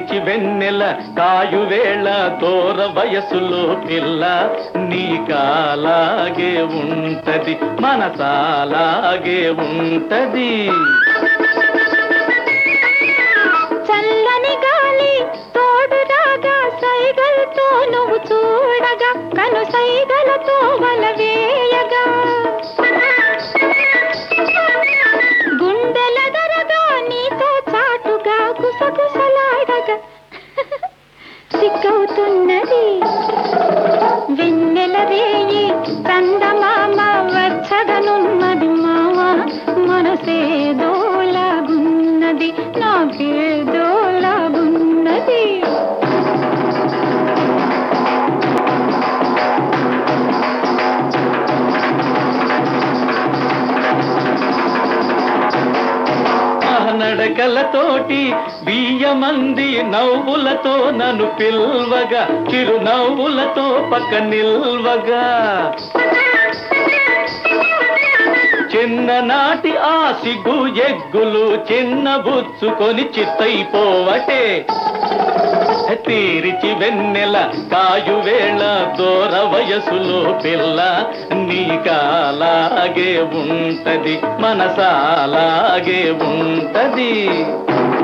తీరిచి వెన్నెల కాయువేళ దూర వయసులో పిల్ల నీకాలాగే ఉంటది మనసాలాగే ఉంటది. చల్లని గాలి తోడు రాగా సైగలతో నువ్వు చూడగా కను సైగలతో వలవేయగా గుండెల దరగా నీతో చాటుగా గుసగుసలాడగా సిగ్గవుతున్నది వెన్నెల రేయి చందమామ వచ్చగనున్నది మామ మనసేదోలాగున్నది నాకేదోలాగున్నది. నడకలతోటి బియ్యమంది నవ్వులతో నన్ను పిల్వగా చిరునవ్వులతో పక్క నిల్వగా చిన్ననాటి ఆ సిగ్గు ఎగ్గులు చిన్న బుచ్చుకొని చిత్తైపోవటే తీరిచి వెన్నెల కాయువేళ దూర వయసులో పిల్ల నీకాలాగే ఉంటది మనసాలాగే ఉంటది.